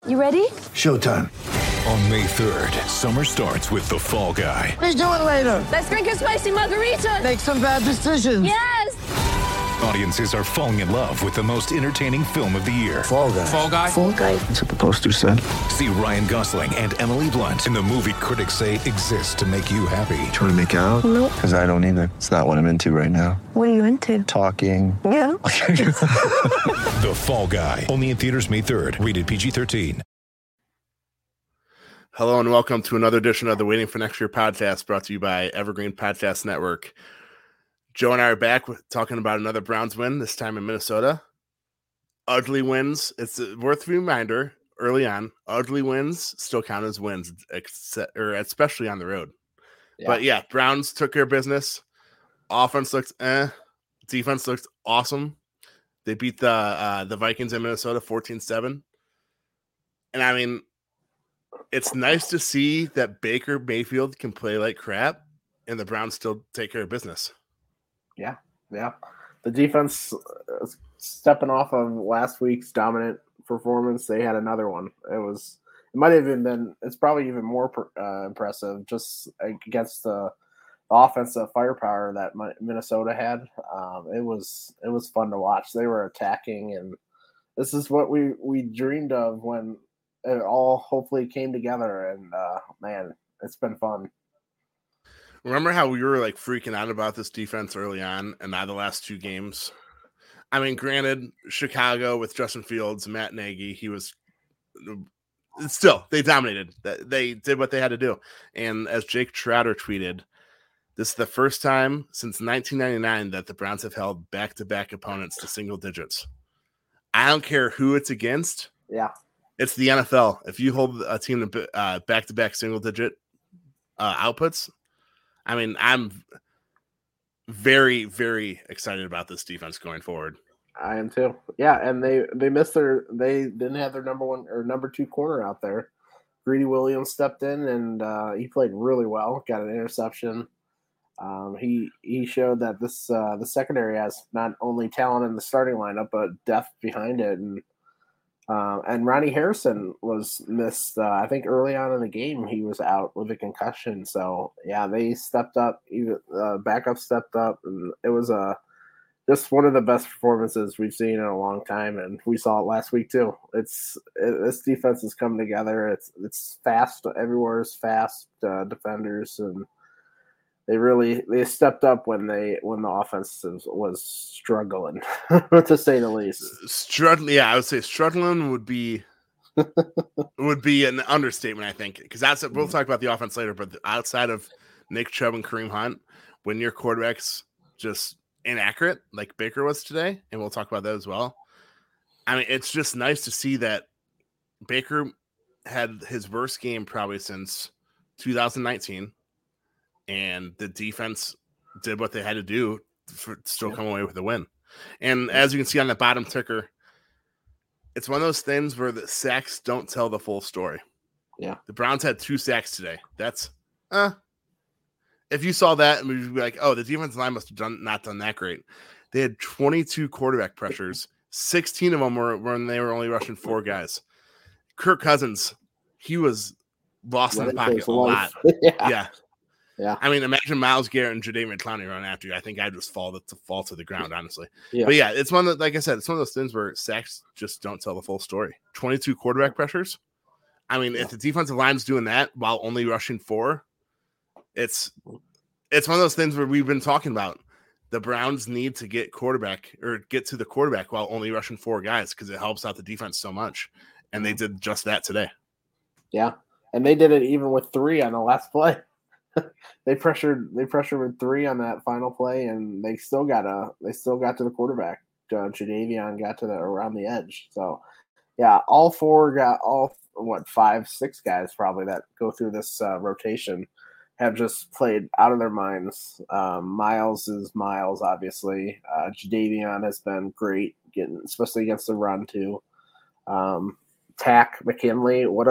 You ready? Showtime. On May 3rd, summer starts with The Fall Guy. Let's do it later. Let's drink a spicy margarita. Make some bad decisions. Yes! Audiences are falling in love with the most entertaining film of the year. Fall Guy. Fall Guy? Fall guy. That's what the poster said. See Ryan Gosling and Emily Blunt in the movie critics say exists to make you happy. Trying to make it out? Nope. Because I don't either. It's not what I'm into right now. What are you into? Talking. Yeah. The Fall Guy. Only in theaters May 3rd. Rated PG-13. Hello and welcome to another edition of the Waiting for Next Year podcast brought to you by Evergreen Podcast Network. Joe and I are back talking about another Browns win, this time in Minnesota. Ugly wins. It's worth a reminder early on. Ugly wins still count as wins, especially on the road. Yeah. But yeah, Browns took care of business. Offense looked defense looked awesome. They beat the Vikings in Minnesota 14-7. And I mean, it's nice to see that Baker Mayfield can play like crap and the Browns still take care of business. Yeah. The defense stepping off of last week's dominant performance, they had another one. It's probably even more impressive just against the offensive firepower that Minnesota had. It was fun to watch. They were attacking, and this is what we dreamed of when it all hopefully came together, and man, it's been fun. Remember how we were like freaking out about this defense early on, and now the last two games? I mean, granted, Chicago with Justin Fields, Matt Nagy, they dominated. They did what they had to do. And as Jake Trotter tweeted, this is the first time since 1999 that the Browns have held back-to-back opponents to single digits. I don't care who it's against. Yeah. It's the NFL. If you hold a team to back-to-back single-digit outputs, I mean, I'm very, very excited about this defense going forward. I am too. Yeah, and they didn't have their number one or number two corner out there. Greedy Williams stepped in and he played really well. Got an interception. He showed that the secondary has not only talent in the starting lineup but depth behind it, and Ronnie Harrison was missed. I think early on in the game he was out with a concussion. So yeah, they stepped up. Even backup stepped up, and it was just one of the best performances we've seen in a long time. And we saw it last week too. This defense is coming together. It's fast. Everywhere is fast defenders, and they stepped up when the offense was struggling, to say the least. I would say struggling would be an understatement, I think, because we'll talk about the offense later. But outside of Nick Chubb and Kareem Hunt, when your quarterback's just inaccurate, like Baker was today, and we'll talk about that as well. I mean, it's just nice to see that Baker had his worst game probably since 2019. And the defense did what they had to do to still come away with a win. And as you can see on the bottom ticker, it's one of those things where the sacks don't tell the full story. Yeah. The Browns had 2 sacks today. That's, if you saw that, we'd be like, oh, the defensive line must have not done that great. They had 22 quarterback pressures. 16 of them were when they were only rushing 4 guys. Kirk Cousins, he was lost in the pocket a lot. Yeah. Yeah, I mean, imagine Myles Garrett and Jadeveon Clowney run after you. I think I'd just fall to the ground, honestly. Yeah. But yeah, it's one of like I said, it's one of those things where sacks just don't tell the full story. 22 quarterback pressures. I mean, if the defensive line's doing that while only rushing 4, it's one of those things where we've been talking about. The Browns need to get to the quarterback while only rushing 4 guys because it helps out the defense so much, and they did just that today. Yeah, and they did it even with 3 on the last play. They pressured with 3 on that final play, and they still got to the quarterback. Jadeveon got around the edge. So yeah, all 4 got 5, 6 guys probably that go through this rotation have just played out of their minds. Miles is Miles, obviously. Jadeveon has been great, especially against the run too. Tack McKinley, what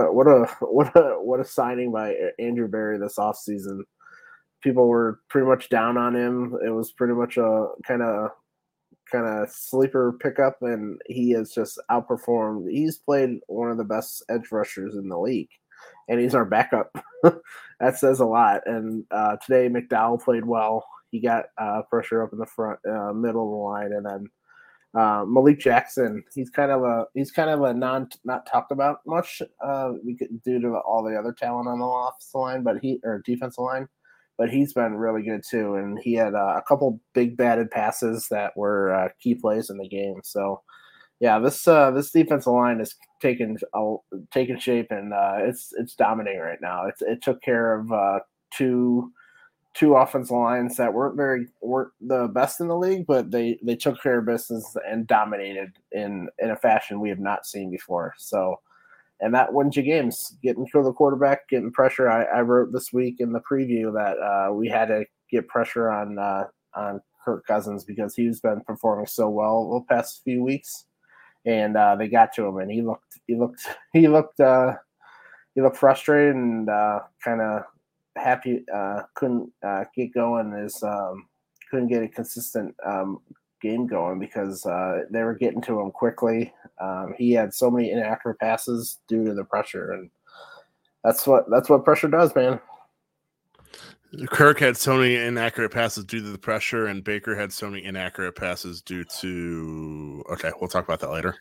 a signing by Andrew Berry this offseason. People were pretty much down on him. It was pretty much a kind of kind of sleeper pickup, and he has just outperformed. He's played one of the best edge rushers in the league, and he's our backup. That says a lot. And today McDowell played well. He got pressure up in the front, middle of the line, and then Malik Jackson. He's kind of a not talked about much due to all the other talent on the offensive line, defensive line. But he's been really good too, and he had a couple big batted passes that were key plays in the game. So, yeah, this defensive line is taking shape, and it's dominating right now. It took care of two offensive lines that weren't the best in the league, but they took care of business and dominated in a fashion we have not seen before. So. And that wins you games. Getting to the quarterback, getting pressure. I wrote this week in the preview that we had to get pressure on Kirk Cousins because he's been performing so well the past few weeks, and they got to him, and he looked frustrated and kind of happy. Couldn't get going. Couldn't get a consistent game going because they were getting to him quickly. He had so many inaccurate passes due to the pressure, and that's what pressure does, man. Kirk had so many inaccurate passes due to the pressure, and Baker had so many inaccurate passes due to. Okay, we'll talk about that later.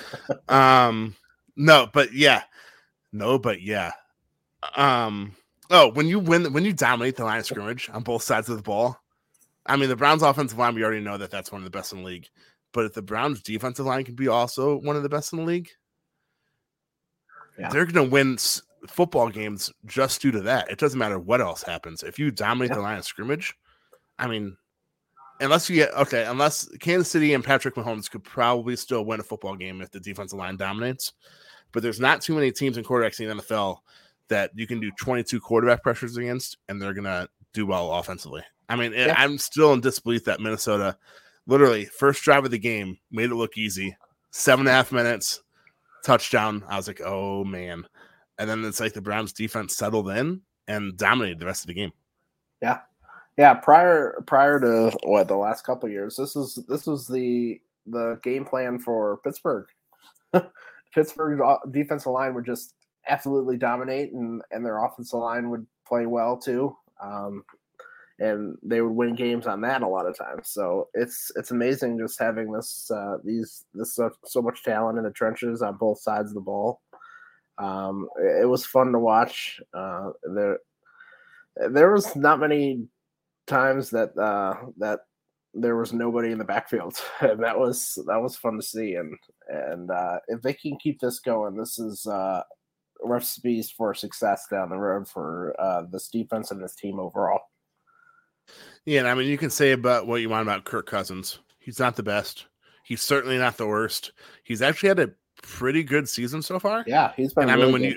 No, but yeah. When you dominate the line of scrimmage on both sides of the ball. I mean, the Browns' offensive line, we already know that that's one of the best in the league. But if the Browns' defensive line can be also one of the best in the league, they're going to win football games just due to that. It doesn't matter what else happens. If you dominate the line of scrimmage, I mean, unless Kansas City and Patrick Mahomes could probably still win a football game if the defensive line dominates. But there's not too many teams and quarterbacks in the NFL that you can do 22 quarterback pressures against, and they're going to do well offensively. I mean, I'm still in disbelief that Minnesota, literally, first drive of the game, made it look easy. 7.5 minutes, touchdown. I was like, oh, man. And then it's like the Browns defense settled in and dominated the rest of the game. Yeah. Yeah, prior to the last couple of years, this was the game plan for Pittsburgh. Pittsburgh's defensive line would just absolutely dominate, and their offensive line would play well too. And they would win games on that a lot of times. So it's amazing just having this so much talent in the trenches on both sides of the ball. It was fun to watch. There was not many times that there was nobody in the backfield, and that was fun to see. And if they can keep this going, this is recipes for success down the road for this defense and this team overall. Yeah, and I mean, you can say about what you want about Kirk Cousins. He's not the best. He's certainly not the worst. He's actually had a pretty good season so far. Yeah, he's been. And really I mean,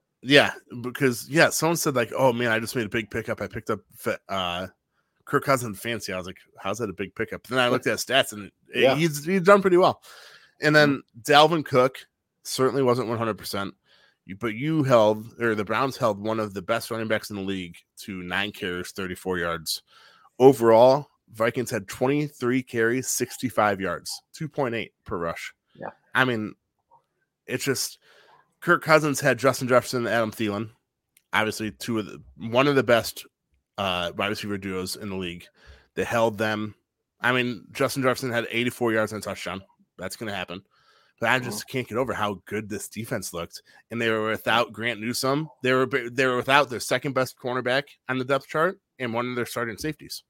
someone said like, "Oh man, I just made a big pickup. I picked up Kirk Cousins fancy." I was like, "How's that a big pickup?" Then I looked at his stats, and he's done pretty well. And then Dalvin Cook certainly wasn't 100%. But the Browns held one of the best running backs in the league to 9 carries, 34 yards. Overall, Vikings had 23 carries, 65 yards, 2.8 per rush. Yeah. I mean, it's just Kirk Cousins had Justin Jefferson and Adam Thielen. Obviously, one of the best wide receiver duos in the league. They held them. I mean, Justin Jefferson had 84 yards and a touchdown. That's going to happen. But I just can't get over how good this defense looked. And they were without Grant Newsome. They were without their second best cornerback on the depth chart and one of their starting safeties.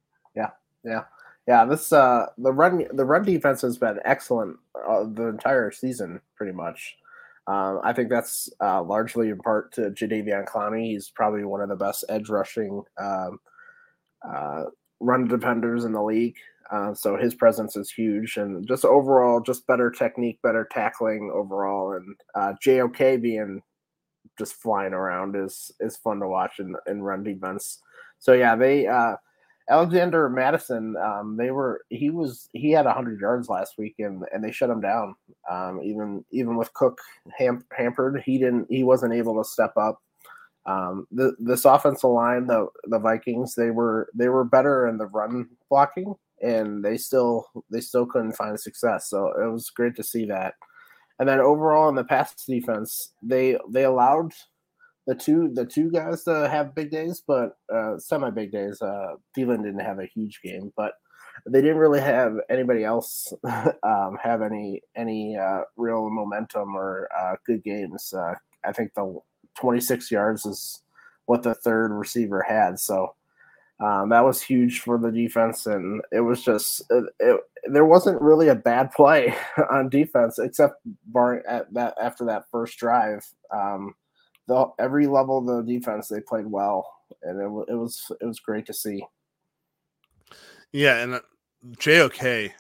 Yeah. This the run defense has been excellent the entire season, pretty much. I think that's largely in part to Jadeveon Clowney. He's probably one of the best edge rushing run defenders in the league. So his presence is huge, and just overall, just better technique, better tackling overall, and JOK being just flying around is fun to watch in run defense. So yeah, they Alexander Madison, he had 100 yards last week, and they shut him down. Even with Cook hampered, he wasn't able to step up. This offensive line, the Vikings, they were better in the run blocking and they still couldn't find success. So it was great to see that. And then overall in the pass defense, they allowed the two guys to have big days, but semi big days. Thielen didn't have a huge game, but they didn't really have anybody else have any real momentum or good games. I think the 26 yards is what the third receiver had. So that was huge for the defense, and it was just there wasn't really a bad play on defense except after that first drive. Every level of the defense they played well, and it was great to see. Yeah, and JOK,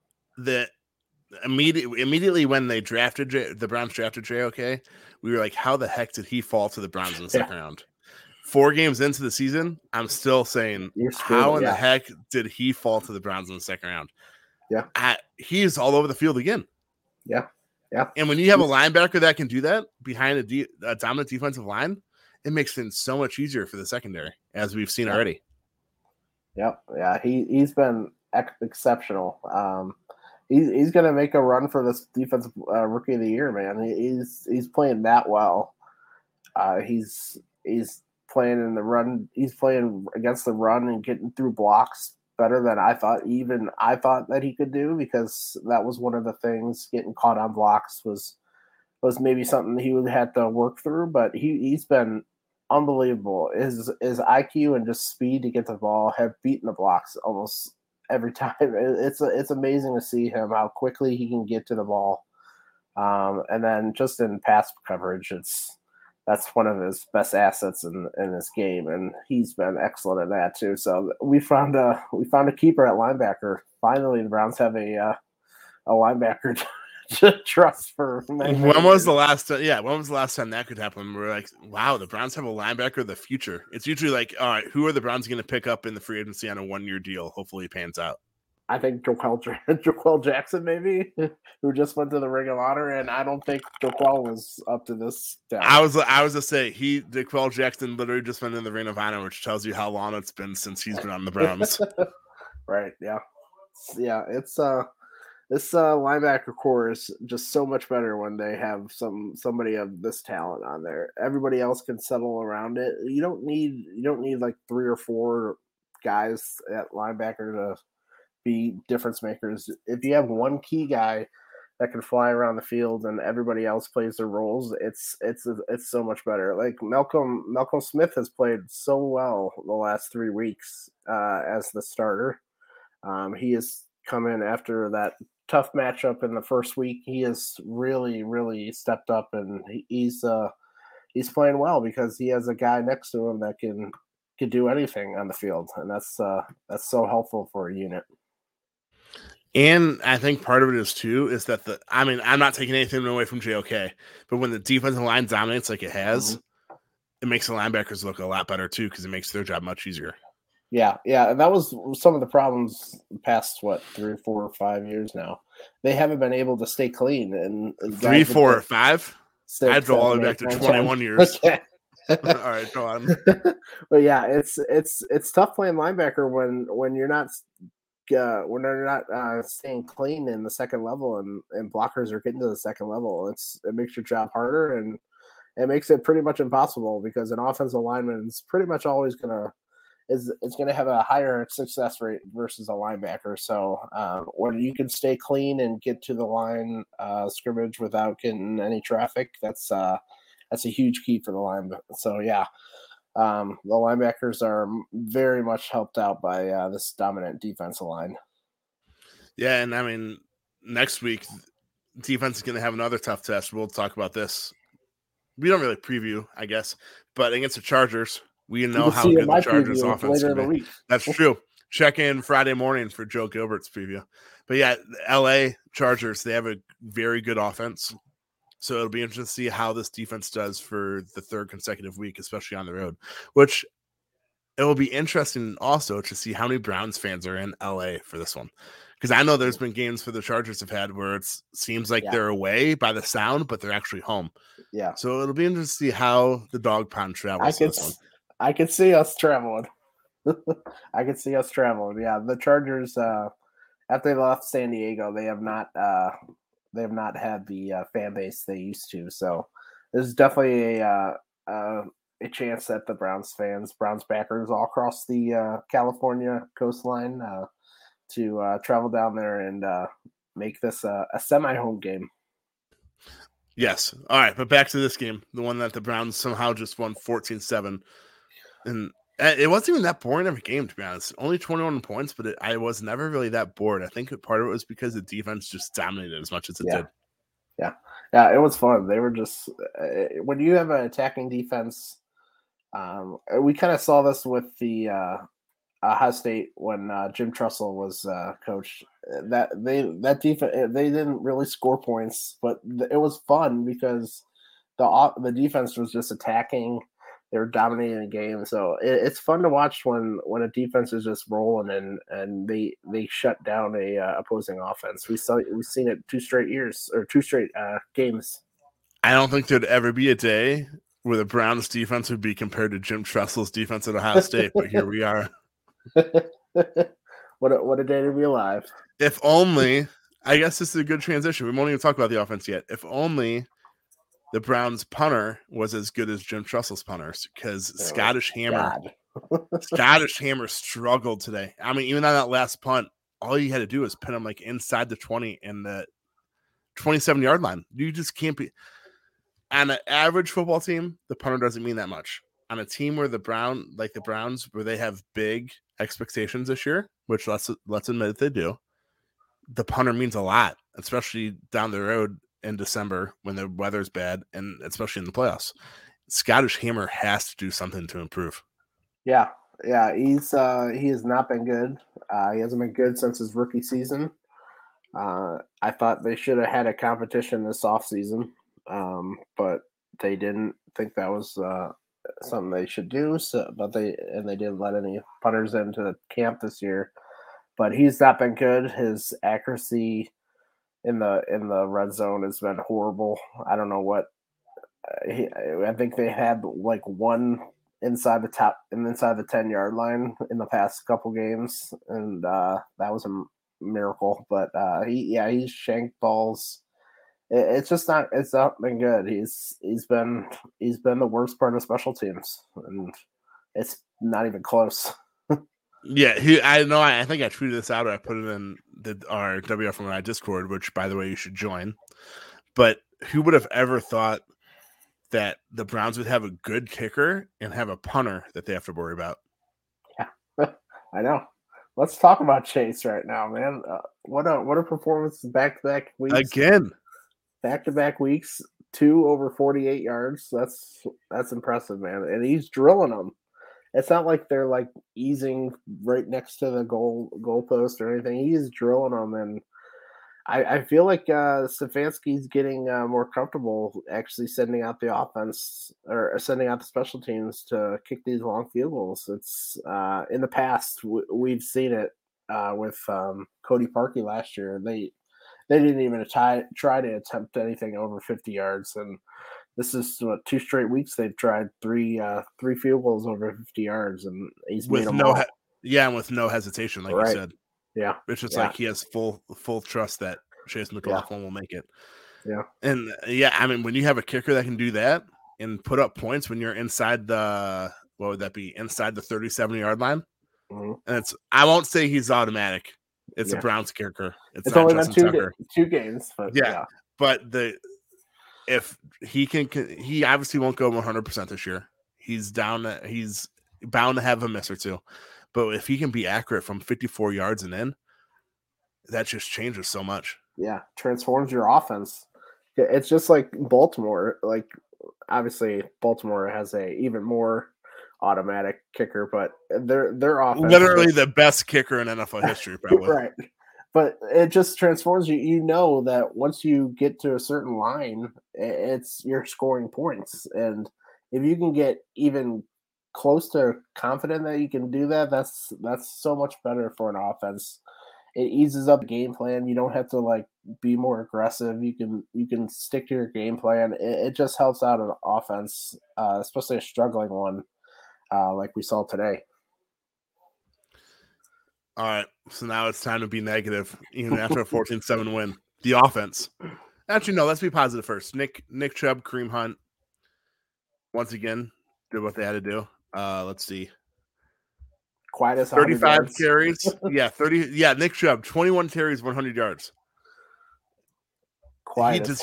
immediately when they drafted the Browns drafted JOK, we were like, how the heck did he fall to the Browns in the second round? 4 games into the season, I'm still saying, how in the heck did he fall to the Browns in the second round? Yeah. He's all over the field again. Yeah. Yeah. And when you have a linebacker that can do that behind a dominant defensive line, it makes things so much easier for the secondary, as we've seen already. Yep. Yeah. He's been exceptional. He's going to make a run for this defensive rookie of the year, man. He's playing that well. He's playing in the run. He's playing against the run and getting through blocks better than I thought that he could do, because that was one of the things. Getting caught on blocks was maybe something he would have to work through, but he's been unbelievable. His IQ and just speed to get the ball have beaten the blocks almost every time. It's amazing to see him, how quickly he can get to the ball. And then just in pass coverage, that's one of his best assets in this game, and he's been excellent at that too. So we found a keeper at linebacker. Finally, the Browns have a linebacker to trust for. When was the last time that could happen? We're like, wow, the Browns have a linebacker of the future. It's usually like, all right, who are the Browns going to pick up in the free agency on a 1-year deal? Hopefully, it pans out. I think Joquel Jackson, maybe, who just went to the Ring of Honor, and I don't think Joquel was up to this. I was to say Joquel Jackson literally just went in the Ring of Honor, which tells you how long it's been since he's been on the Browns. Right? Yeah. It's this linebacker core is just so much better when they have somebody of this talent on there. Everybody else can settle around it. You don't need like 3 or 4 guys at linebacker to be difference makers. If you have one key guy that can fly around the field and everybody else plays their roles, it's so much better. Like Malcolm Smith has played so well the last 3 weeks as the starter. He has come in after that tough matchup in the first week. He has really, really stepped up, and he's playing well because he has a guy next to him that can do anything on the field, and that's so helpful for a unit. And I think part of it is that I'm not taking anything away from JOK, but when the defensive line dominates like it has, it makes the linebackers look a lot better too, because it makes their job much easier. Yeah, and that was some of the problems the past 3 or 4 or 5 years now. They haven't been able to stay clean. And 3, 4, or 5. I'd go all the way back to 21 years. Okay. All right, go on. But yeah, it's tough playing linebacker when you're not staying clean in the second level, and blockers are getting to the second level. It makes your job harder, and it makes it pretty much impossible, because an offensive lineman is pretty much always gonna have a higher success rate versus a linebacker. So when you can stay clean and get to the line scrimmage without getting any traffic, that's a huge key for the line. So yeah. The linebackers are very much helped out by this dominant defensive line. Yeah, and I mean, next week, defense is going to have another tough test. We'll talk about this. We don't really preview, I guess, but against the Chargers, we know how good the Chargers offense can be. That's true. Check in Friday morning for Joe Gilbert's preview. But yeah, LA Chargers, they have a very good offense. So it'll be interesting to see how this defense does for the 3rd consecutive week, especially on the road, which it will be interesting also to see how many Browns fans are in LA for this one. Because I know there's been games for the Chargers have had where it seems like they're away by the sound, but they're actually home. Yeah. So it'll be interesting to see how the dog pound travels. I could see us traveling. I could see us traveling. Yeah, the Chargers. After they left San Diego, they have not had the fan base they used to. So there's definitely a chance that the Browns backers all across the California coastline to travel down there and make this a semi-home game. Yes. All right, but back to this game, the one that the Browns somehow just won 14-7. And it wasn't even that boring of a game, to be honest. Only 21 points, but I was never really that bored. I think part of it was because the defense just dominated as much as it did. Yeah, it was fun. They were just when you have an attacking defense. We kind of saw this with the Ohio State when Jim Tressel was coach. That defense they didn't really score points, but it was fun because the defense was just attacking. They were dominating the game, so it's fun to watch when a defense is just rolling and they shut down a opposing offense. We've seen it 2 straight years or 2 straight games. I don't think there'd ever be a day where the Browns defense would be compared to Jim Tressel's defense at Ohio State, but here we are. What a day to be alive. If only, I guess this is a good transition. We won't even talk about the offense yet. If only the Browns punter was as good as Jim Tressel's punters, because Scottish Hammer struggled today. I mean, even on that last punt, all you had to do was pin him like inside the 20 and the 27-yard line. You just can't be on an average football team. The punter doesn't mean that much. On a team where the Browns, where they have big expectations this year, which let's admit they do, the punter means a lot, especially down the road in December when the weather's bad, and especially in the playoffs. Scottish Hammer has to do something to improve. Yeah, he has not been good. He hasn't been good since his rookie season. I thought they should have had a competition this offseason, but they didn't think that was something they should do. But they didn't let any punters into the camp this year. But he's not been good. His accuracy in the red zone has been horrible. I don't know what. I think they had like one inside the 10-yard line in the past couple games, and that was a miracle. But he's shanked balls. It's not been good. He's been the worst part of special teams, and it's not even close. Yeah, I know. I think I tweeted this out, or I put it in our WFMI Discord, which, by the way, you should join. But who would have ever thought that the Browns would have a good kicker and have a punter that they have to worry about? Yeah, I know. Let's talk about Chase right now, man. What a performance back-to-back weeks. Again. Back-to-back weeks, 2 over 48 yards. That's impressive, man. And he's drilling them. It's not like they're like easing right next to the goalpost or anything. He's drilling them, and I feel like Stefanski's getting more comfortable actually sending out the offense or sending out the special teams to kick these long field goals. It's in the past we've seen it with Cody Parkey last year. They didn't even try to attempt anything over 50 yards, and this is 2 straight weeks they've tried three field goals over 50 yards, and he's with made them all. And with no hesitation, like you said. Yeah, it's just like he has full trust that Chase McLaughlin will make it. Yeah, and I mean, when you have a kicker that can do that and put up points when you're inside the inside the 37-yard line, and I won't say he's automatic. It's a Browns kicker. It's only been two games, but but if he can, he obviously won't go 100% this year. He's bound to have a miss or two. But if he can be accurate from 54 yards and in, that just changes so much. Yeah, transforms your offense. It's just like Baltimore. Like, obviously, Baltimore has a even more automatic kicker, but their offense, literally the best kicker in NFL history, probably. Right. But it just transforms you. You know that once you get to a certain line, you're scoring points, and if you can get even close to confident that you can do that, that's so much better for an offense. It eases up the game plan. You don't have to like be more aggressive. You can stick to your game plan. It just helps out an offense, especially a struggling one like we saw today. All right, so now it's time to be negative, even after a 14-7 win. The offense. Actually, no, let's be positive first. Nick Chubb, Kareem Hunt, once again, did what they had to do. Let's see. Quiet as 35 carries. Yeah, 30. Yeah, Nick Chubb, 21 carries, 100 yards. Quiet and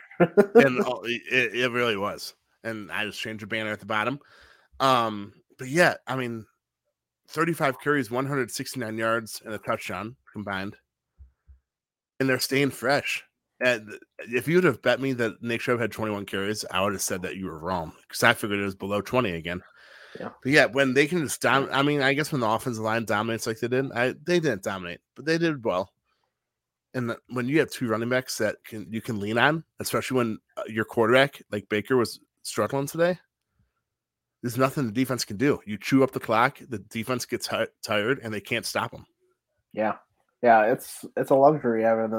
it really was. And I just changed the banner at the bottom. But yeah, I mean, 35 carries, 169 yards, and a touchdown combined. And they're staying fresh. And if you would have bet me that Nick Chubb had 21 carries, I would have said that you were wrong because I figured it was below 20 again. Yeah. But yeah, when they can just dominate, I mean, I guess when the offensive line dominates like they did, they didn't dominate, but they did well. And when you have two running backs that you can lean on, especially when your quarterback, like Baker, was struggling today, there's nothing the defense can do. You chew up the clock, the defense gets tired, and they can't stop them. Yeah, it's a luxury having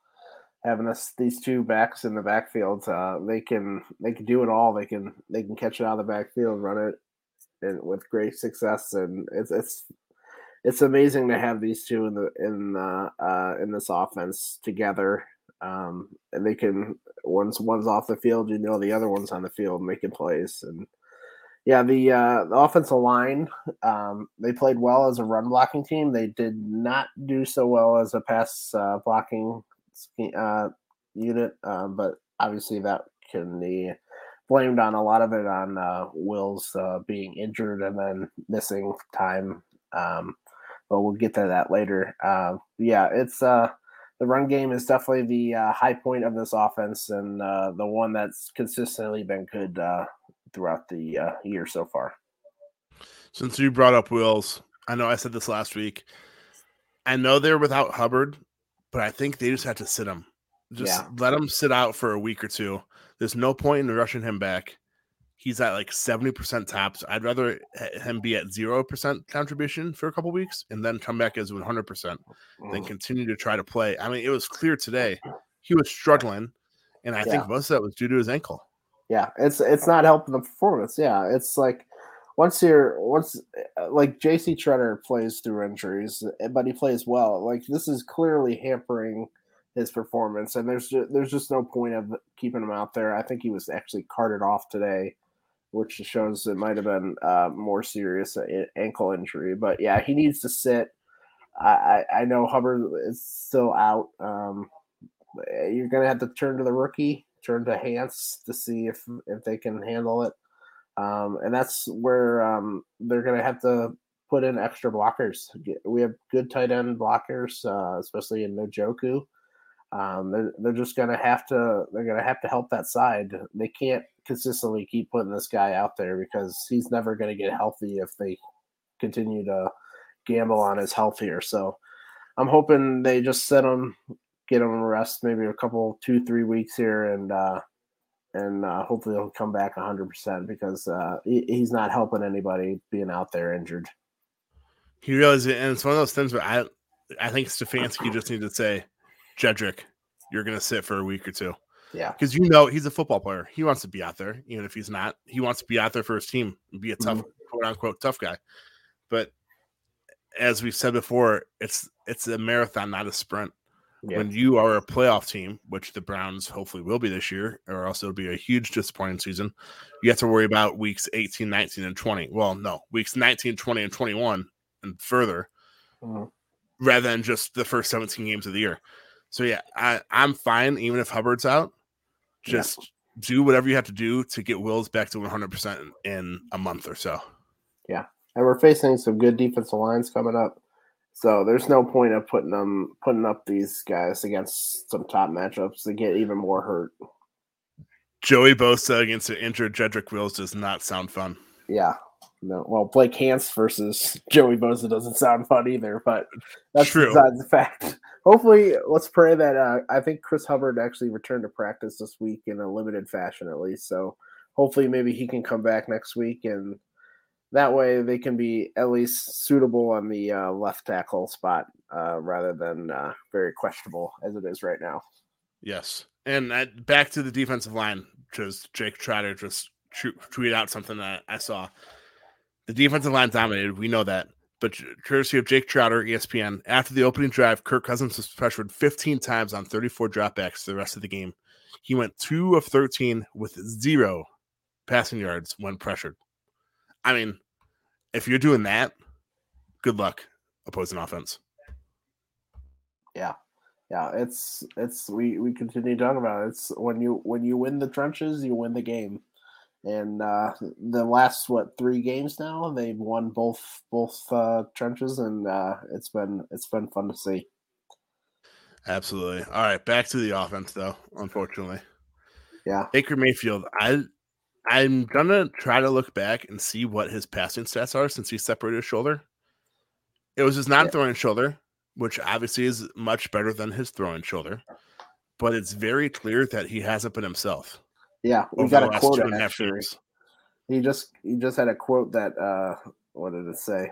these two backs in the backfield. They can do it all. They can catch it out of the backfield, run it, and with great success. And it's amazing to have these two in this offense together. And they can one's off the field, the other one's on the field making plays. And yeah, the offensive line, they played well as a run blocking team. They did not do so well as a pass blocking unit, but obviously that can be blamed on a lot of it on Wills being injured and then missing time. But we'll get to that later. Yeah, it's the run game is definitely the high point of this offense and the one that's consistently been good throughout the year so far. Since you brought up Wills, I know I said this last week. I know they're without Hubbard, but I think they just have to sit him. Let him sit out for a week or two. There's no point in rushing him back. He's at like 70% tops. I'd rather him be at 0% contribution for a couple weeks and then come back as 100% than continue to try to play. I mean, it was clear today he was struggling, and I think most of that was due to his ankle. Yeah, it's not helping the performance. Yeah, it's like once like JC Treader plays through injuries, but he plays well. Like this is clearly hampering his performance, and there's just no point of keeping him out there. I think he was actually carted off today, which shows it might have been more serious ankle injury. But yeah, he needs to sit. I know Hubbard is still out. You're gonna have to turn to the rookie. Turn to Hance to see if they can handle it. And that's where they're going to have to put in extra blockers. We have good tight end blockers, especially in Njoku. They're just going to have to help that side. They can't consistently keep putting this guy out there because he's never going to get healthy if they continue to gamble on his health here. So I'm hoping they just set him, get him a rest, maybe a couple, 2-3 weeks here, and hopefully he'll come back 100% because he's not helping anybody being out there injured. He realizes it, and it's one of those things where I think Stefanski just needs to say, Jedrick, you're going to sit for a week or two. Yeah. Because he's a football player. He wants to be out there, even if he's not. He wants to be out there for his team and be a tough, quote-unquote, tough guy. But as we've said before, it's a marathon, not a sprint. Yeah. When you are a playoff team, which the Browns hopefully will be this year, or else it'll be a huge disappointing season, you have to worry about weeks 18, 19, and 20. Well, no, weeks 19, 20, and 21 and further, rather than just the first 17 games of the year. So, yeah, I'm fine, even if Hubbard's out. Just do whatever you have to do to get Wills back to 100% in a month or so. Yeah, and we're facing some good defensive lines coming up. So there's no point of putting up these guys against some top matchups to get even more hurt. Joey Bosa against an injured Jedrick Wills does not sound fun. Yeah. No. Well, Blake Hance versus Joey Bosa doesn't sound fun either, but that's true. Besides the fact. Hopefully, let's pray that I think Chris Hubbard actually returned to practice this week in a limited fashion at least. So hopefully maybe he can come back next week and that way they can be at least suitable on the left tackle spot rather than very questionable as it is right now. Yes. And back to the defensive line, because Jake Trotter just tweeted out something that I saw. The defensive line dominated. We know that. But courtesy of Jake Trotter, ESPN, after the opening drive, Kirk Cousins was pressured 15 times on 34 dropbacks the rest of the game. He went 2 of 13 with 0 passing yards when pressured. I mean, if you're doing that, good luck, opposing offense. Yeah. It's we continue talking about it. It's when you win the trenches, you win the game. And the last 3 games now, they've won both trenches, and it's been fun to see. Absolutely. All right, back to the offense though. Unfortunately, yeah. Baker Mayfield. I'm gonna try to look back and see what his passing stats are since he separated his shoulder. It was his non-throwing shoulder, which obviously is much better than his throwing shoulder, but it's very clear that he hasn't been himself. Yeah, we got a quote. Actually, he just had a quote that what did it say?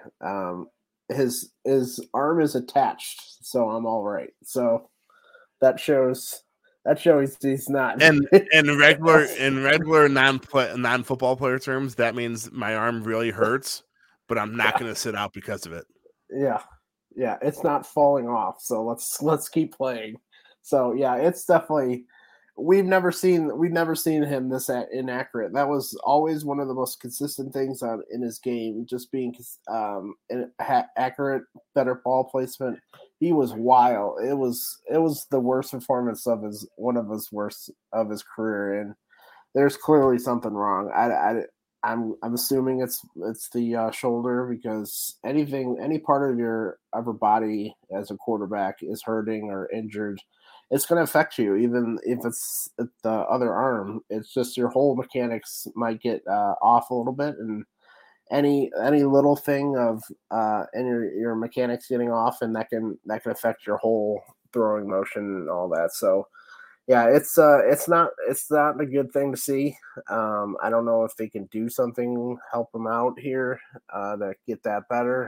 His arm is attached, so I'm all right. So that shows he's not. And in regular non-football player terms, that means my arm really hurts, but I'm not going to sit out because of it. Yeah, it's not falling off. So let's keep playing. So yeah, it's definitely. We've never seen him this inaccurate. That was always one of the most consistent things in his game, just being accurate, better ball placement. He was wild. It was the worst performance of one of his worst of his career, and there's clearly something wrong. I'm assuming it's the shoulder, because any part of your upper body as a quarterback is hurting or injured, it's going to affect you, even if it's the other arm. It's just your whole mechanics might get off a little bit, and any little thing of and your mechanics getting off, and that can affect your whole throwing motion and all that. So yeah, it's not a good thing to see. I don't know if they can do something, help him out here to get that better.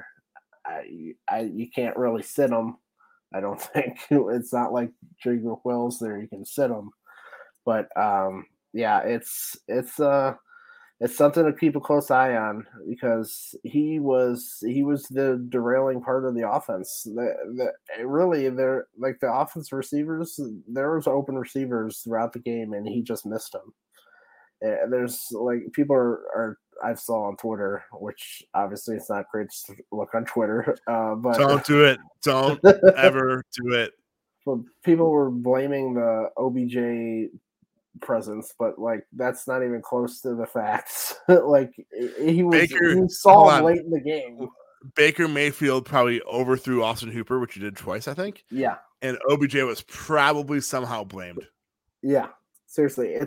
You can't really sit him. I don't think it's not like Jedrick Wills there. You can sit him, but yeah, it's something to keep a close eye on, because he was the derailing part of the offense. The offense receivers, there was open receivers throughout the game, and he just missed them. There's people are I saw on Twitter, which obviously it's not great to look on Twitter, but don't do it. Don't ever do it. But people were blaming the OBJ presence, but that's not even close to the facts. He saw him late in the game. Baker Mayfield probably overthrew Austin Hooper, which he did twice, I think. Yeah. And OBJ was probably somehow blamed. Yeah. Seriously,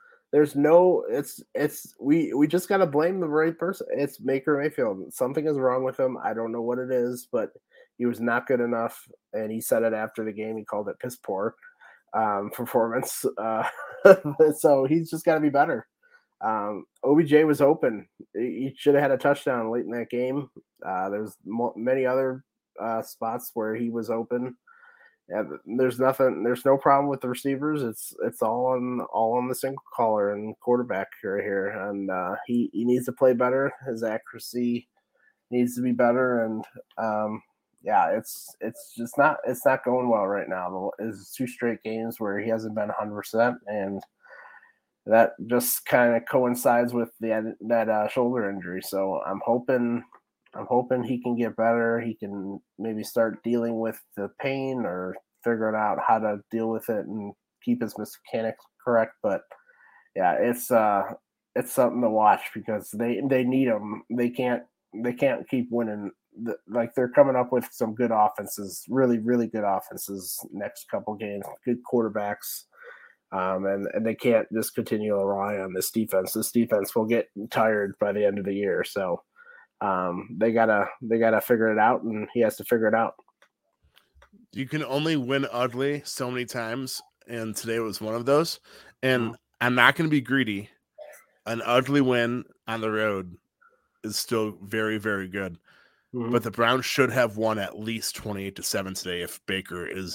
we just gotta blame the right person. It's Baker Mayfield. Something is wrong with him. I don't know what it is, but he was not good enough, and he said it after the game. He called it piss poor performance. So he's just got to be better. OBJ was open. He should have had a touchdown late in that game. There's many other spots where he was open. Yeah, there's no problem with the receivers. It's all on the single caller and quarterback right here, and he needs to play better. His accuracy needs to be better, and yeah, it's not going well right now. It's 2 straight games where he hasn't been 100%, and that just kind of coincides with that shoulder injury. So I'm hoping he can get better. He can maybe start dealing with the pain or figuring out how to deal with it and keep his mechanics correct. But yeah, it's something to watch, because they need him. They can't keep winning. They're coming up with some good offenses, really, really good offenses next couple games, good quarterbacks. And they can't just continue to rely on this defense. This defense will get tired by the end of the year. So they gotta figure it out, and he has to figure it out. You can only win ugly so many times, and today was one of those. And I'm not going to be greedy. An ugly win on the road is still very, very good. Mm-hmm. But the Browns should have won at least 28-7 today if Baker is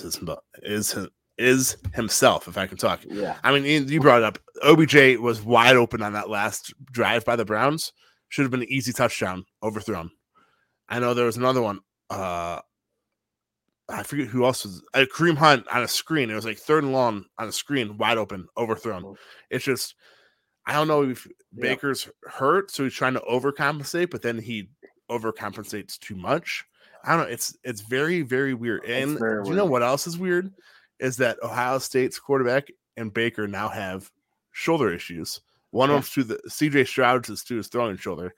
himself, if I can talk. Yeah. I mean, you brought it up. OBJ was wide open on that last drive by the Browns. Should have been an easy touchdown, overthrown. I know there was another one. I forget who else was Kareem Hunt on a screen. It was like 3rd and long on a screen, wide open, overthrown. It's just, I don't know if Baker's hurt, so he's trying to overcompensate, but then he overcompensates too much. I don't know. It's very, very weird. And you know what else is weird? Is that Ohio State's quarterback and Baker now have shoulder issues. One of them's to the CJ Stroud's is to his throwing shoulder.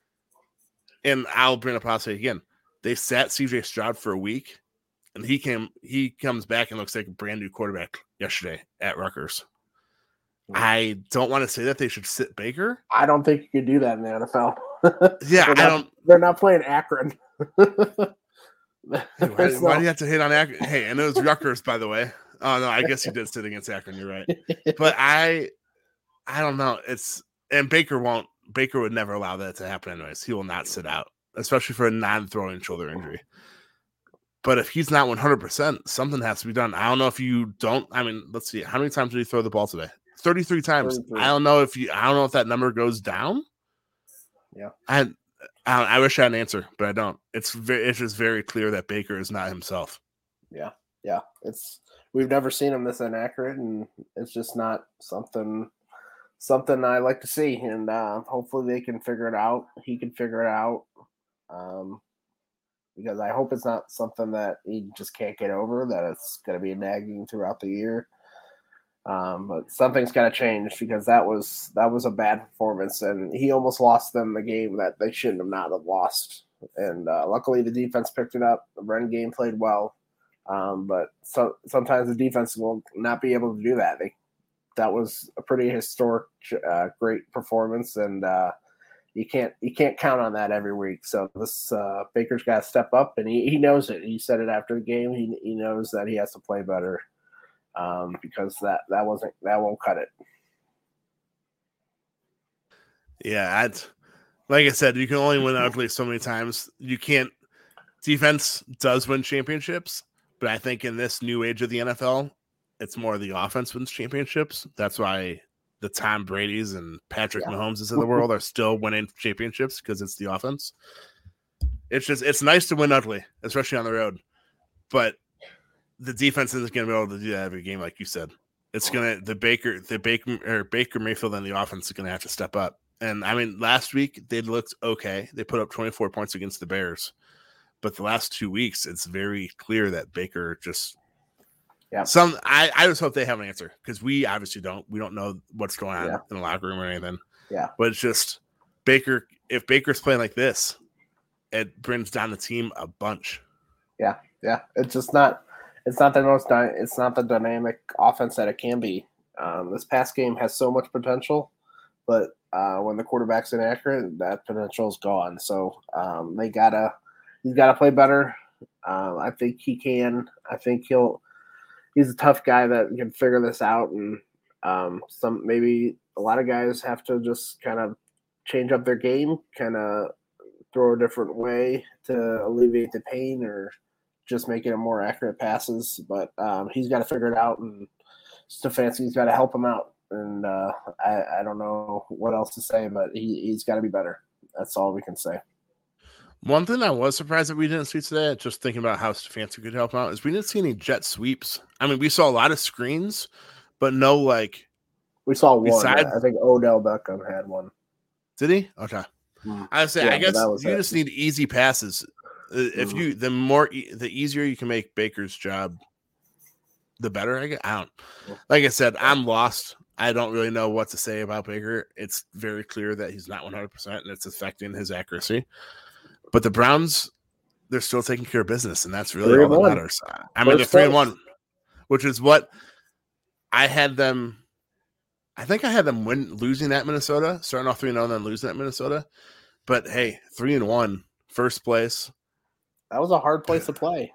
And I'll bring up Ohio State again. They sat CJ Stroud for a week, and he comes back and looks like a brand new quarterback yesterday at Rutgers. I don't want to say that they should sit Baker. I don't think you could do that in the NFL. Yeah, they're not playing Akron. Why do you have to hit on Akron? Hey, and it was Rutgers, by the way. Oh no, I guess you did sit against Akron. You're right, but I don't know. And Baker would never allow that to happen. Anyways, he will not sit out, especially for a non-throwing shoulder injury. But if he's not 100%, something has to be done. I don't know if you don't. I mean, let's see. How many times did he throw the ball today? 33 times. 33. I don't know if that number goes down. Yeah. I wish I had an answer, but I don't. It's just very clear that Baker is not himself. Yeah. We've never seen him this inaccurate, and it's just not something I like to see. And hopefully they can figure it out. He can figure it out. Because I hope it's not something that he just can't get over, that it's going to be nagging throughout the year. But something's got to change, because that was a bad performance, and he almost lost them the game that they shouldn't have not have lost. And luckily the defense picked it up. The run game played well, but sometimes the defense will not be able to do that. That was a pretty historic, great performance, and you can't count on that every week. So this Baker's got to step up, and he knows it. He said it after the game. He knows that he has to play better. Because that won't cut it. Yeah, like I said, you can only win ugly so many times. You can't. Defense does win championships, but I think in this new age of the NFL, it's more the offense wins championships. That's why the Tom Brady's and Patrick Mahomes' of the world are still winning championships, because it's the offense. It's nice to win ugly, especially on the road, but the defense isn't going to be able to do that every game, like you said. It's going to Baker Mayfield and the offense is going to have to step up. And I mean, last week they looked okay. They put up 24 points against the Bears, but the last 2 weeks it's very clear that Baker just. Yeah. I just hope they have an answer, because we obviously don't. We don't know what's going on in the locker room or anything. Yeah. But it's just Baker. If Baker's playing like this, it brings down the team a bunch. Yeah. It's just not. It's not the dynamic offense that it can be. This past game has so much potential, but when the quarterback's inaccurate, that potential is gone. So he's gotta play better. I think he can. I think he's a tough guy that can figure this out. And maybe a lot of guys have to just kind of change up their game, kind of throw a different way to alleviate the pain, or just making it more accurate passes. But he's got to figure it out, and Stefanski's got to help him out. And I don't know what else to say, but he's got to be better. That's all we can say. One thing I was surprised that we didn't see today, just thinking about how Stefanski could help out, is we didn't see any jet sweeps. I mean, we saw a lot of screens, but no, like... We saw one. I think Odell Beckham had one. Did he? Okay. I would say, I guess you just need easy passes. If the easier you can make Baker's job, the better. Like I said, I'm lost. I don't really know what to say about Baker. It's very clear that he's not 100%, and it's affecting his accuracy. But the Browns, they're still taking care of business, and that's really all that matters. I mean, they're 3-1, which is what I had them. I think I had them losing at Minnesota, starting off 3-0, then losing at Minnesota. But hey, 3-1, first place. That was a hard place to play.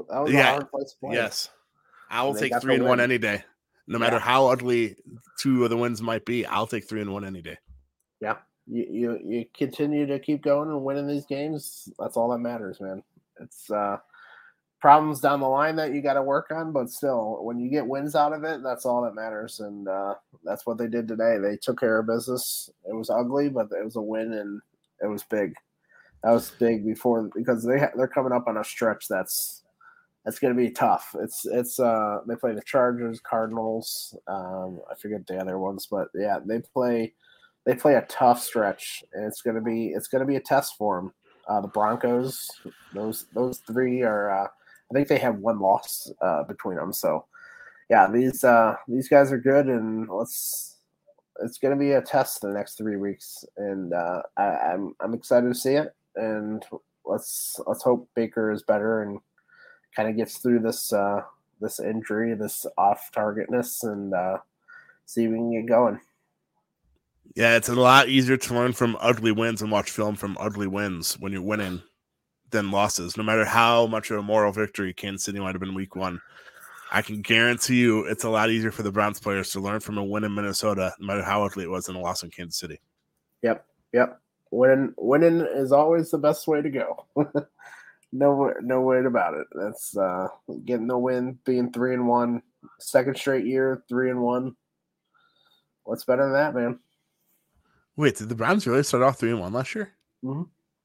Yes. I will take 3-1 any day. No matter how ugly two of the wins might be, I'll take 3-1 any day. Yeah. You continue to keep going and winning these games. That's all that matters, man. It's problems down the line that you got to work on, but still, when you get wins out of it, that's all that matters. And that's what they did today. They took care of business. It was ugly, but it was a win, and it was big. That was big before because they're coming up on a stretch that's going to be tough. It's they play the Chargers, Cardinals. I forget the other ones, but yeah, they play a tough stretch, and it's going to be a test for them. The Broncos, those three are. I think they have one loss between them. So yeah, these guys are good, and it's going to be a test the next 3 weeks, and I'm excited to see it. And let's hope Baker is better and kind of gets through this injury, this off targetness, and see if we can get going. Yeah, it's a lot easier to learn from ugly wins and watch film from ugly wins when you're winning than losses. No matter how much of a moral victory Kansas City might have been week 1, I can guarantee you it's a lot easier for the Browns players to learn from a win in Minnesota, no matter how ugly it was, than a loss in Kansas City. Yep. Winning is always the best way to go. No way about it. That's getting the win, being 3-1, second straight year, 3-1. What's better than that, man? Wait, did the Browns really start off 3-1 last year? Mm-hmm.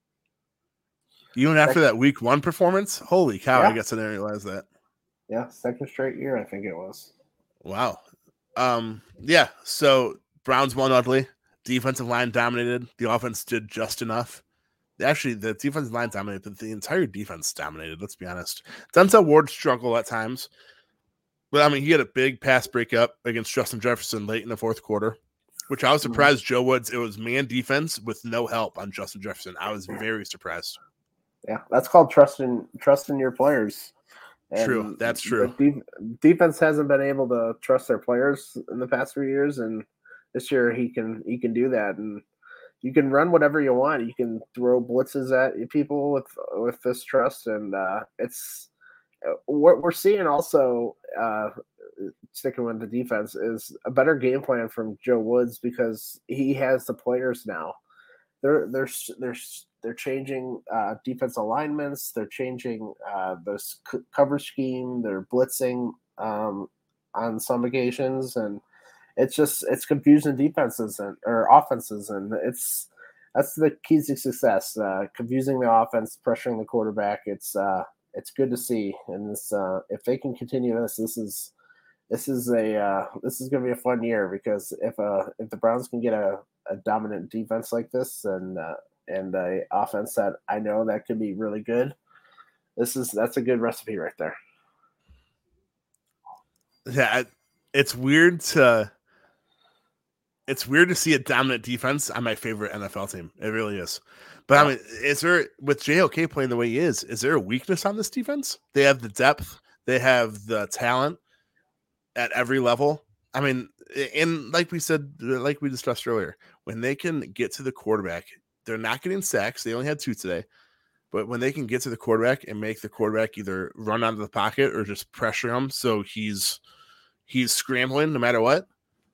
Even after that week 1 performance? Holy cow, Yeah. I guess I didn't realize that. Yeah, second straight year, I think it was. Wow. Yeah, so Browns won ugly. Defensive line dominated. The offense did just enough. Actually, the defensive line dominated, but the entire defense dominated, let's be honest. Denzel Ward struggled at times. But, I mean, he had a big pass breakup against Justin Jefferson late in the fourth quarter, which I was surprised Joe Woods. It was man defense with no help on Justin Jefferson. I was very surprised. Yeah, that's called trusting your players. And true, that's true. Defense hasn't been able to trust their players in the past 3 years, and this year he can do that. And you can run whatever you want. You can throw blitzes at people with this trust, and it's what we're seeing. Also, sticking with the defense, is a better game plan from Joe Woods because he has the players now. They're changing defense alignments. They're changing the cover scheme. They're blitzing on some occasions, and it's confusing defenses or offenses, and that's the keys to success. Confusing the offense, pressuring the quarterback. It's good to see, and if they can continue this is going to be a fun year because if the Browns can get a dominant defense like this and a offense that I know that could be really good, that's a good recipe right there. Yeah, it's weird to see a dominant defense on my favorite NFL team. It really is. But I mean, is there, with JOK playing the way he is there a weakness on this defense? They have the depth, they have the talent at every level. I mean, and like we discussed earlier, when they can get to the quarterback, they're not getting sacks. They only had 2 today. But when they can get to the quarterback and make the quarterback either run out of the pocket or just pressure him so he's scrambling no matter what,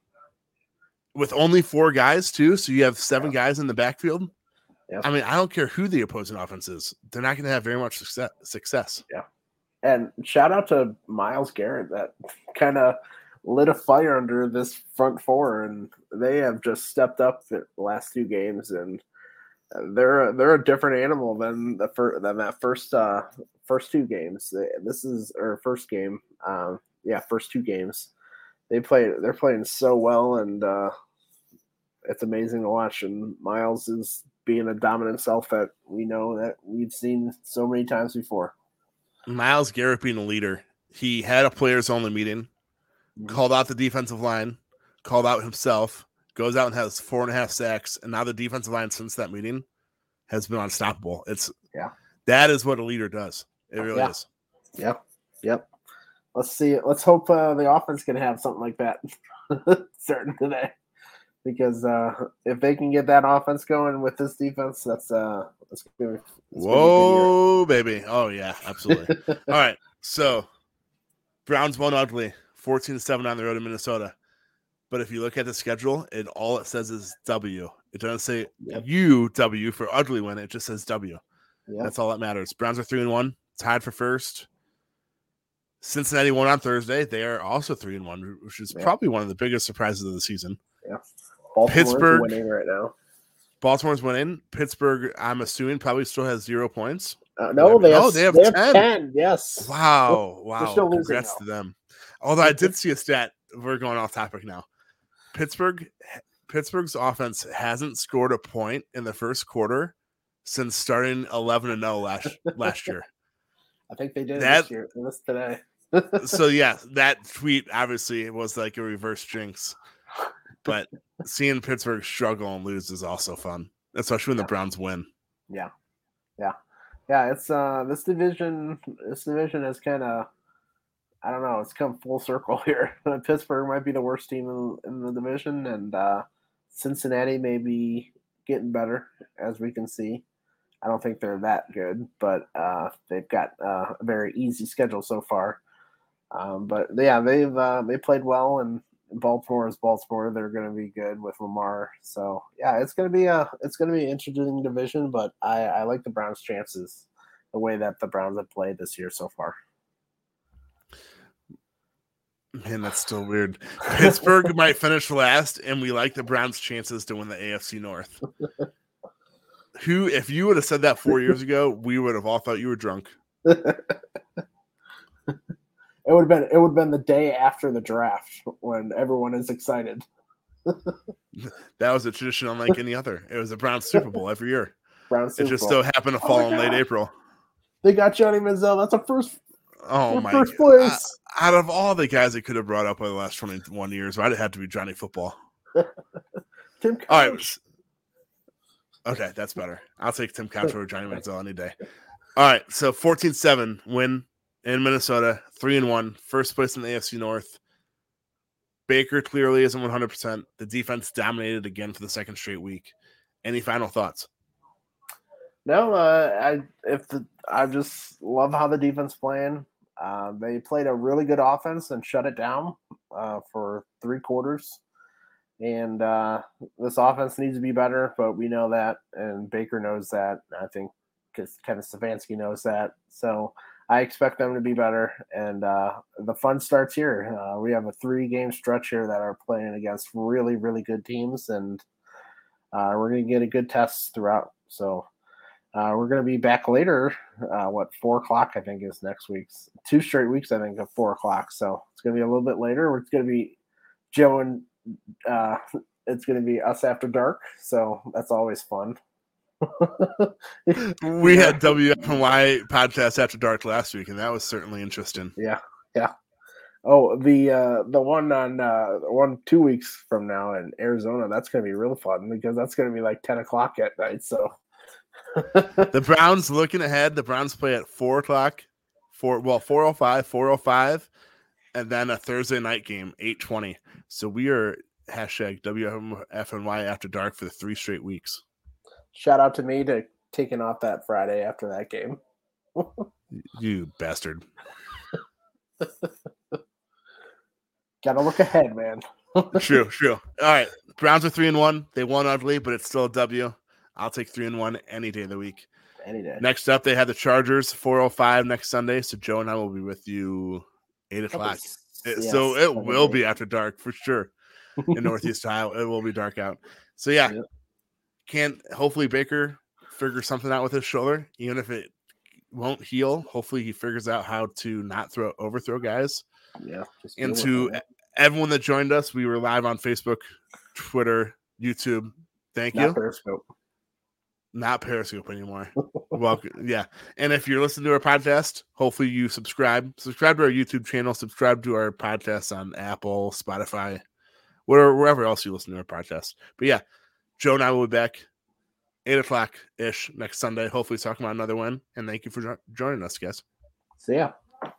with only 4 guys too, so you have 7 guys in the backfield. Yep. I mean, I don't care who the opposing offense is. They're not going to have very much success. Yeah. And shout out to Myles Garrett that kind of lit a fire under this front 4, and they have just stepped up the last 2 games, and they're a different animal than that first 2 games. This is our first game. First 2 games. They're playing so well, and it's amazing to watch. And Myles is being a dominant self that we know that we've seen so many times before. Myles Garrett being a leader. He had a players only meeting, called out the defensive line, called out himself, goes out and has 4.5 sacks, and now the defensive line since that meeting has been unstoppable. That is what a leader does. It really is. Yep. Let's see. Let's hope the offense can have something like that starting today, because if they can get that offense going with this defense, that's good. Whoa, baby! Oh yeah, absolutely. All right, so Browns won ugly, 14-7 on the road in Minnesota. But if you look at the schedule, all it says is W. It doesn't say UW for ugly win. It just says W. Yep. That's all that matters. Browns are 3-1, tied for first. Cincinnati won on Thursday. They are also 3-1, which is probably one of the biggest surprises of the season. Yeah, Pittsburgh winning right now. Baltimore's winning. Pittsburgh, I'm assuming, probably still has 0 points. No, they have 10. 10. Yes. Wow. We're still losing, Congrats though. to them. Although I did see a stat. We're going off topic now. Pittsburgh's offense hasn't scored a point in the first quarter since starting 11-0 last year. I think they did this year. This today. So yeah, that tweet obviously was like a reverse jinx. But seeing Pittsburgh struggle and lose is also fun, especially when the Browns win. Yeah. It's this division is kind of, I don't know, it's come full circle here. Pittsburgh might be the worst team in the division, and Cincinnati may be getting better, as we can see. I don't think they're that good, but they've got a very easy schedule so far. But yeah, they played well, and Baltimore is Baltimore. They're going to be good with Lamar. So yeah, it's going to be an interesting division, but I like the Browns' chances, the way that the Browns have played this year so far. Man, that's still weird. Pittsburgh might finish last, and we like the Browns' chances to win the AFC North. If you would have said that 4 years ago, we would have all thought you were drunk. It would have been the day after the draft when everyone is excited. That was a tradition unlike any other. It was a Browns Super Bowl every year. It just so happened to fall in late April. They got Johnny Manziel. That's a first. Oh my! First place. Out of all the guys they could have brought up over the last 21 years, why'd it have to be Johnny Football? Tim Couch. All right. Okay, that's better. I'll take Tim Couch over Johnny Manziel any day. All right, so 14-7 win in Minnesota, 3-1, first place in the AFC North. Baker clearly isn't 100%. The defense dominated again for the second straight week. Any final thoughts? No, I just love how the defense playing. They played a really good offense and shut it down for 3 quarters. And this offense needs to be better, but we know that, and Baker knows that. I think because Kevin Stefanski knows that. So I expect them to be better, and the fun starts here. We have a 3-game stretch here that are playing against really, really good teams, and we're going to get a good test throughout. So we're going to be back later. 4 o'clock, I think, is next week's. 2 straight weeks, I think, of 4 o'clock. So it's going to be a little bit later. It's going to be Joe and it's going to be us after dark. So that's always fun. We had WFNY podcast after dark last week, and that was certainly interesting. Yeah. Oh, the one on 2 weeks from now in Arizona, that's going to be real fun because that's going to be like 10 o'clock at night. So the Browns looking ahead. The Browns play at 4 o'clock, 4:05, and then a Thursday night game, 8:20. So we are hashtag WFNY after dark for the 3 straight weeks. Shout out to me to taking off that Friday after that game. You bastard. Gotta look ahead, man. True. All right. Browns are 3-1. They won ugly, but it's still a W. I'll take 3-1 any day of the week. Any day. Next up, they have the Chargers, 4:05 next Sunday. So Joe and I will be with you 8 o'clock. So it will be after dark for sure. In Northeast Ohio, it will be dark out. So yeah. Hopefully Baker figures something out with his shoulder, even if it won't heal. Hopefully he figures out how to not overthrow guys. Yeah. And to everyone that joined us, we were live on Facebook, Twitter, YouTube. Thank you. Not Periscope anymore. Welcome. Yeah. And if you're listening to our podcast, hopefully you subscribe to our YouTube channel, subscribe to our podcast on Apple, Spotify, wherever else you listen to our podcast. But yeah, Joe and I will be back 8 o'clock-ish next Sunday, hopefully talking about another win. And thank you for joining us, guys. See ya.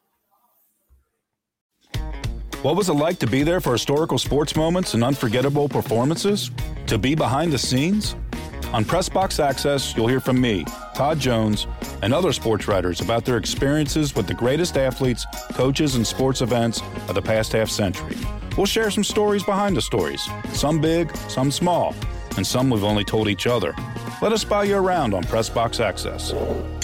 What was it like to be there for historical sports moments and unforgettable performances? To be behind the scenes? On PressBox Access, you'll hear from me, Todd Jones, and other sports writers about their experiences with the greatest athletes, coaches, and sports events of the past half century. We'll share some stories behind the stories, some big, some small, and some we've only told each other. Let us buy you around on PressBox Access.